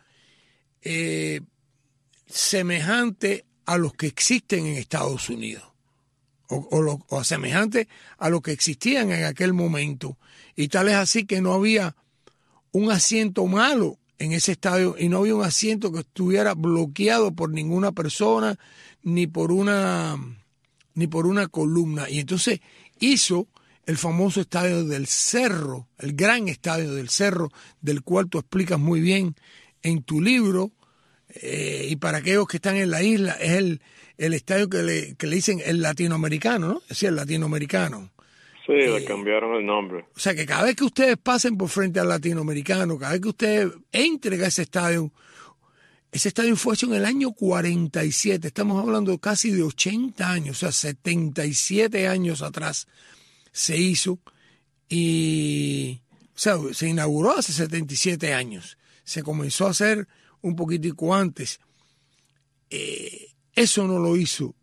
semejante a los que existen en Estados Unidos, o semejante a los que existían en aquel momento. Y tal es así que no había un asiento malo en ese estadio, y no había un asiento que estuviera bloqueado por ninguna persona, ni por una columna. Y entonces hizo el famoso estadio del Cerro, el gran estadio del Cerro, del cual tú explicas muy bien en tu libro, y para aquellos que están en la isla, es el estadio que le dicen el latinoamericano, ¿no? Es decir, el latinoamericano. Sí, le cambiaron el nombre. O sea que cada vez que ustedes pasen por frente al latinoamericano, cada vez que ustedes entren a ese estadio fue hecho en el año 47, estamos hablando casi de 80 años, o sea, 77 años atrás se hizo, y o sea, se inauguró hace 77 años, se comenzó a hacer un poquitico antes. Eso no lo hizo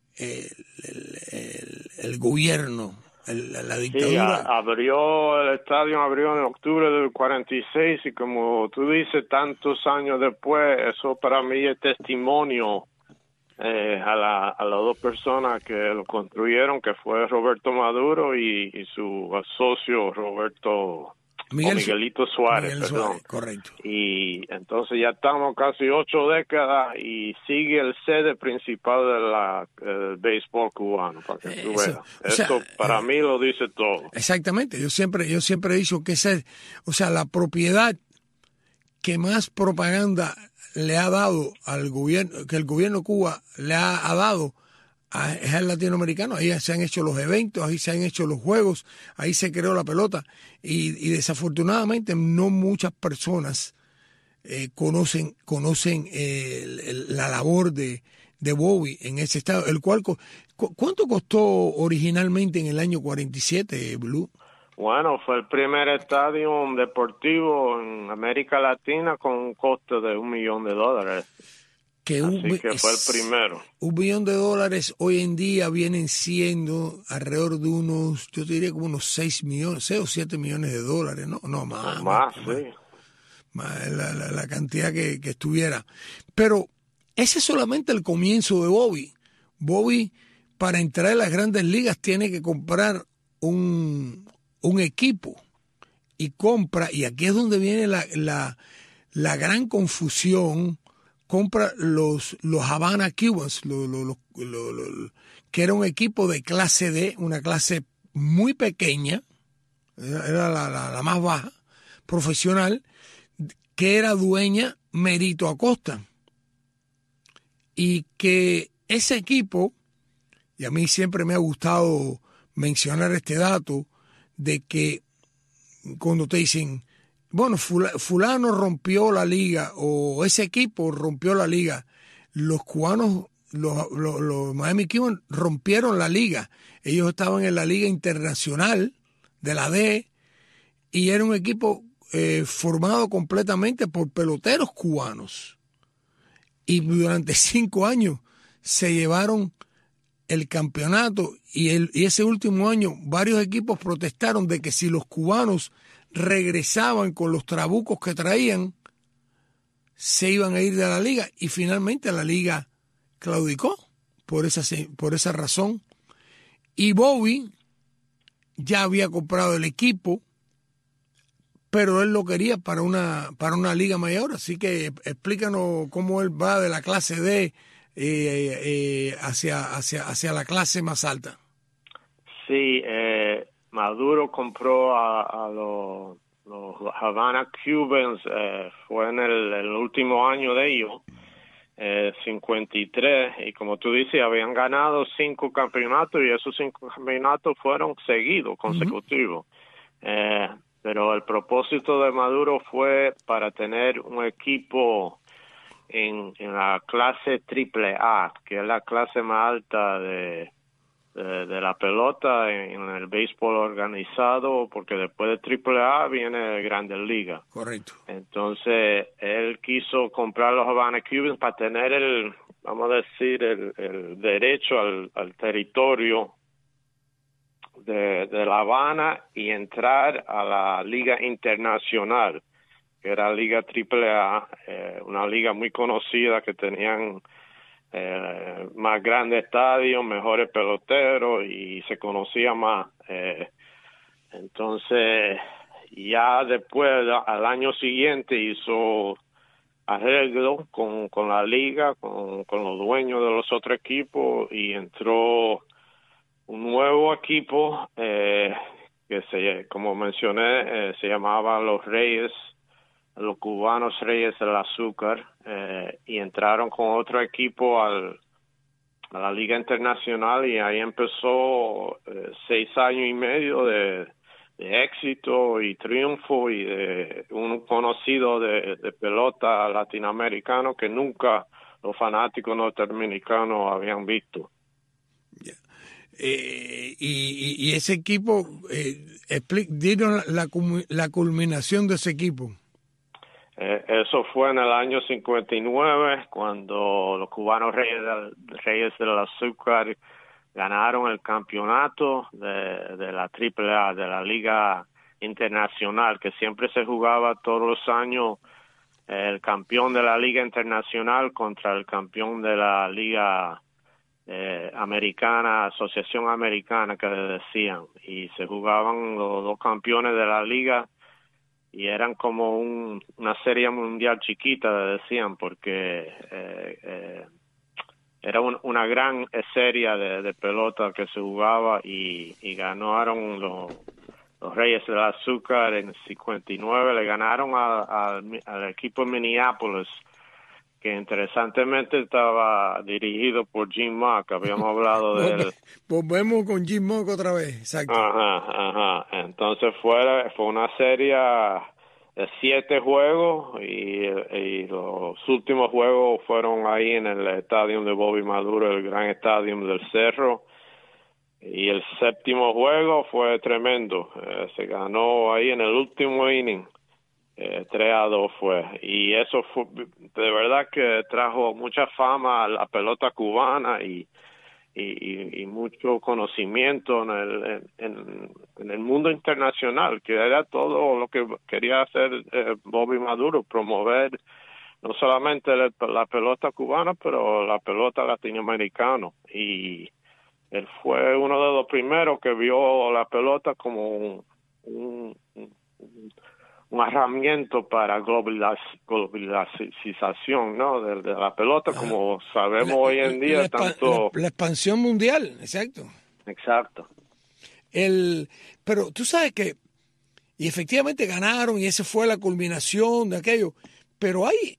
el gobierno, la dictadura. Sí, el estadio abrió en octubre del 46, y como tú dices, tantos años después, eso para mí es testimonio a las dos personas que lo construyeron, que fue Roberto Maduro y su socio Miguelito Suárez, perdón. Correcto. Y entonces ya estamos casi 8 décadas y sigue el sede principal del béisbol cubano, para que tú veas. Eso para mí lo dice todo. Exactamente. Yo siempre he dicho que la propiedad que más propaganda le ha dado al gobierno, que el gobierno de Cuba le ha dado, es el latinoamericano. Ahí se han hecho los eventos, ahí se han hecho los juegos, ahí se creó la pelota, y desafortunadamente no muchas personas conocen la labor de Bobby en ese estado, el cual ¿cuánto costó originalmente en el año 47, Blue? Bueno, fue el primer estadio deportivo en América Latina con un costo de $1 millón. Así que fue el primero. $1 millón hoy en día vienen siendo alrededor de unos, yo te diría como unos 6 o 7 millones de dólares, ¿no? No, más, sí. Más la cantidad que estuviera. Pero ese es solamente el comienzo de Bobby. Bobby, para entrar a las grandes ligas, tiene que comprar un equipo, y aquí es donde viene la gran confusión. Compra los Havana Cubans, que era un equipo de clase D, una clase muy pequeña, era la más baja, profesional, que era dueña Merito Acosta. Y que ese equipo, y a mí siempre me ha gustado mencionar este dato, de que cuando te dicen, bueno, fulano rompió la liga, o ese equipo rompió la liga, los cubanos, los Miami Cubans rompieron la liga. Ellos estaban en la liga internacional de la D, y era un equipo formado completamente por peloteros cubanos. Y durante 5 años se llevaron el campeonato, y ese último año varios equipos protestaron de que si los cubanos regresaban con los trabucos que traían, se iban a ir de la liga, y finalmente la liga claudicó por esa razón. Y Bobby ya había comprado el equipo, pero él lo quería para una liga mayor, así que explícanos cómo él va de la clase D hacia la clase más alta. Sí, Maduro compró a los Havana Cubans, fue en el último año de ellos, 53, y como tú dices, habían ganado 5 campeonatos, y esos 5 campeonatos fueron seguidos, consecutivos. Pero el propósito de Maduro fue para tener un equipo en la clase AAA, que es la clase más alta de la pelota en el béisbol organizado, porque después de AAA viene Grandes Ligas. Correcto. Entonces, él quiso comprar los Havana Cubans para tener el derecho al territorio de La Habana y entrar a la Liga Internacional, que era la Liga AAA, una liga muy conocida que tenían más grandes estadios, mejores peloteros y se conocía más. Entonces, ya después, al año siguiente, hizo arreglo con la liga, con los dueños de los otros equipos, y entró un nuevo equipo que como mencioné, se llamaba los cubanos Reyes del Azúcar, y entraron con otro equipo a la Liga Internacional, y ahí empezó 6 años y medio de éxito y triunfo, y de un conocido de pelota latinoamericano que nunca los fanáticos norteamericanos habían visto. Y ese equipo, dinos la culminación de ese equipo. Eso fue en el año 59, cuando los cubanos Reyes del Azúcar ganaron el campeonato de la AAA, de la Liga Internacional, que siempre se jugaba todos los años el campeón de la Liga Internacional contra el campeón de la Liga Americana, Asociación Americana, que le decían, y se jugaban los dos campeones de la liga, y eran como una serie mundial chiquita, le decían, porque era una gran serie de pelota que se jugaba, y ganaron los Reyes del Azúcar en el 59, le ganaron al equipo de Minneapolis, que interesantemente estaba dirigido por Jim Mock. Habíamos hablado de él. Volvemos con Jim Mock otra vez, exacto. Ajá. Entonces fue una serie de 7 juegos, y los últimos juegos fueron ahí en el estadio de Bobby Maduro, el gran estadio del Cerro, y el 7º juego fue tremendo. Se ganó ahí en el último inning. 3-2 fue, y eso fue de verdad que trajo mucha fama a la pelota cubana y mucho conocimiento en el mundo internacional, que era todo lo que quería hacer Bobby Maduro, promover no solamente la pelota cubana, pero la pelota latinoamericana, y él fue uno de los primeros que vio la pelota como un herramienta para globalización, ¿no? de la pelota, como sabemos hoy en día. La expansión mundial, exacto. Exacto. Pero tú sabes que, y efectivamente ganaron, y esa fue la culminación de aquello, pero hay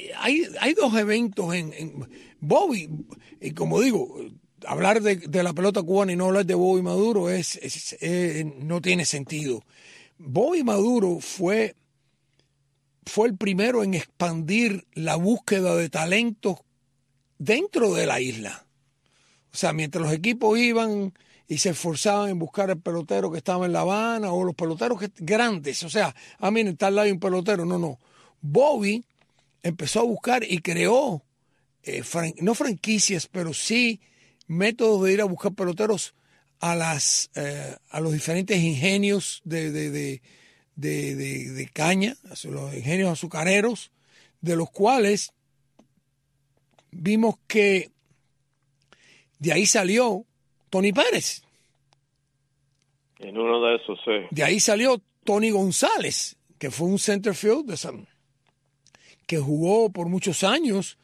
2 eventos en Bobby, y como digo, hablar de la pelota cubana y no hablar de Bobby Maduro no tiene sentido. Bobby Maduro fue el primero en expandir la búsqueda de talentos dentro de la isla. O sea, mientras los equipos iban y se esforzaban en buscar el pelotero que estaba en La Habana o los peloteros grandes, o sea, miren, tal lado hay un pelotero, no. Bobby empezó a buscar y creó, no franquicias, pero sí métodos de ir a buscar peloteros a los diferentes ingenios de caña, a los ingenios azucareros, de los cuales vimos que de ahí salió Tony Pérez. En uno de esos, sí. De ahí salió Tony González, que fue un center field que jugó por muchos años,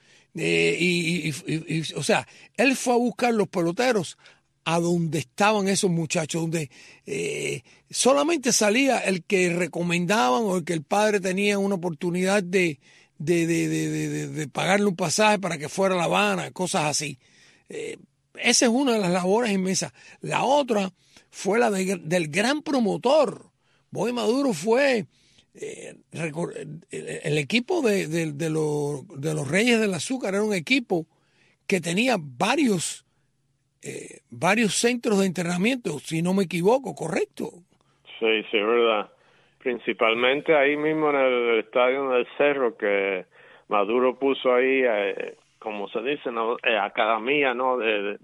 o sea, él fue a buscar los peloteros a donde estaban esos muchachos, donde solamente salía el que recomendaban o el que el padre tenía una oportunidad de pagarle un pasaje para que fuera a La Habana, cosas así. Esa es una de las labores inmensas. La otra fue la del gran promotor. Bobby Maduro fue el equipo de los Reyes del Azúcar era un equipo que tenía varios centros de entrenamiento, si no me equivoco, ¿correcto? Sí, es verdad. Principalmente ahí mismo en el Estadio del Cerro, que Maduro puso ahí, como se dice, ¿no? Academia, ¿no? de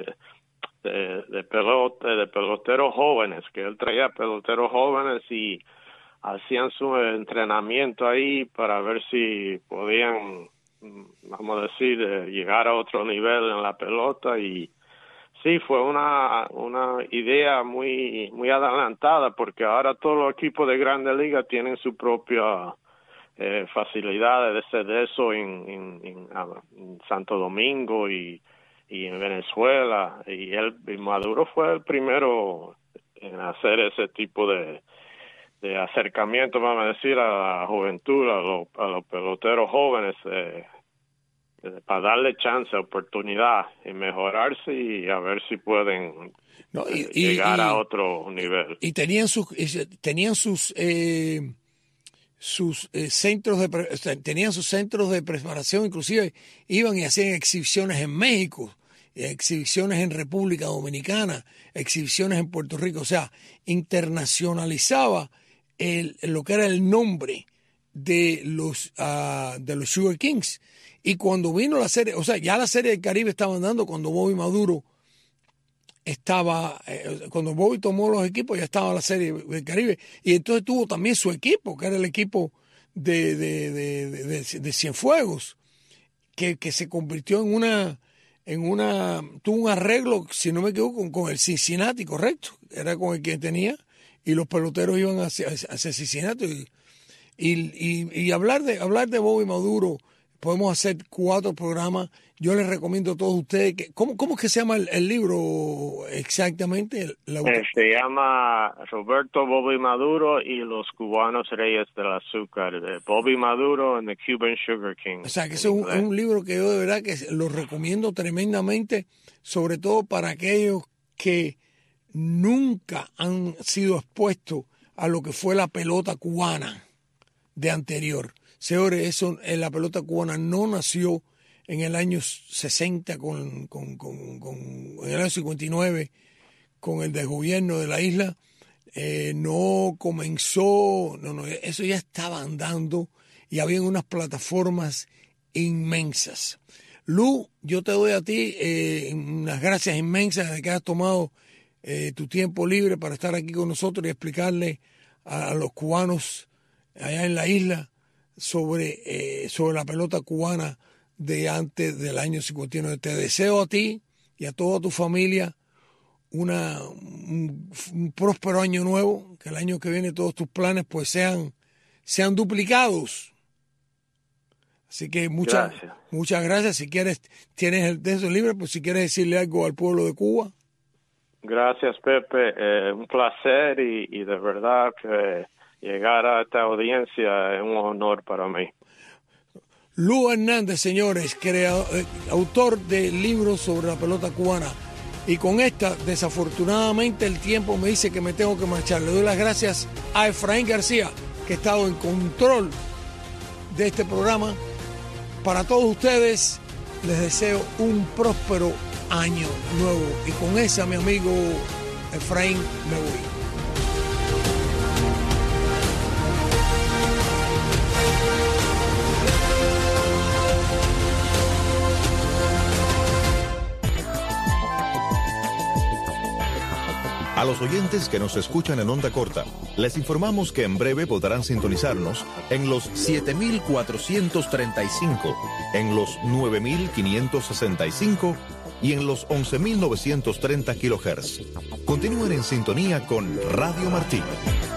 peloteros jóvenes, que él traía peloteros jóvenes y hacían su entrenamiento ahí para ver si podían, vamos a decir, llegar a otro nivel en la pelota. Y sí, fue una idea muy adelantada, porque ahora todos los equipos de Grandes Ligas tienen su propia facilidades de hacer eso en Santo Domingo y en Venezuela, y Maduro fue el primero en hacer ese tipo de acercamiento, vamos a decir, a la juventud, a los peloteros jóvenes, para darle chance, oportunidad y mejorarse y a ver si pueden llegar a otro nivel. Y tenían sus centros de preparación, inclusive iban y hacían exhibiciones en México, exhibiciones en República Dominicana, exhibiciones en Puerto Rico, o sea, internacionalizaba lo que era el nombre de los Sugar Kings. Y cuando vino la serie, o sea, ya la Serie del Caribe estaba andando cuando Bobby Maduro cuando Bobby tomó los equipos, ya estaba la Serie del Caribe, y entonces tuvo también su equipo, que era el equipo de Cienfuegos, que se convirtió tuvo un arreglo, si no me equivoco, con el Cincinnati, correcto, era con el que tenía, y los peloteros iban hacia Cincinnati, y hablar de Bobby Maduro, podemos hacer 4 programas. Yo les recomiendo a todos ustedes ¿cómo es que se llama el libro exactamente? Se llama Roberto Bobby Maduro y los cubanos reyes del azúcar, de Bobby Maduro and the Cuban Sugar King. O sea, que es un libro que yo de verdad que lo recomiendo tremendamente, sobre todo para aquellos que nunca han sido expuestos a lo que fue la pelota cubana de anterior. Señores, la pelota cubana no nació en el año 60 en el año 59 con el desgobierno de la isla. No comenzó, eso ya estaba andando y había unas plataformas inmensas. Lu, yo te doy a ti unas gracias inmensas de que has tomado tu tiempo libre para estar aquí con nosotros y explicarle a los cubanos allá en la isla sobre la pelota cubana de antes del año 59. Te deseo a ti y a toda tu familia un próspero año nuevo, que el año que viene todos tus planes pues sean duplicados. Así que muchas gracias. Si quieres, tienes el texto libre, pues si quieres decirle algo al pueblo de Cuba. Gracias, Pepe. Un placer y de verdad que llegar a esta audiencia es un honor para mí. Lu Hernández, señores, autor de libros sobre la pelota cubana. Y con esta, desafortunadamente, el tiempo me dice que me tengo que marchar. Le doy las gracias a Efraín García, que ha estado en control de este programa. Para todos ustedes, les deseo un próspero año nuevo. Y con esa, mi amigo Efraín, me voy. A los oyentes que nos escuchan en onda corta, les informamos que en breve podrán sintonizarnos en los 7.435, en los 9.565 y en los 11.930 kHz. Continúen en sintonía con Radio Martí.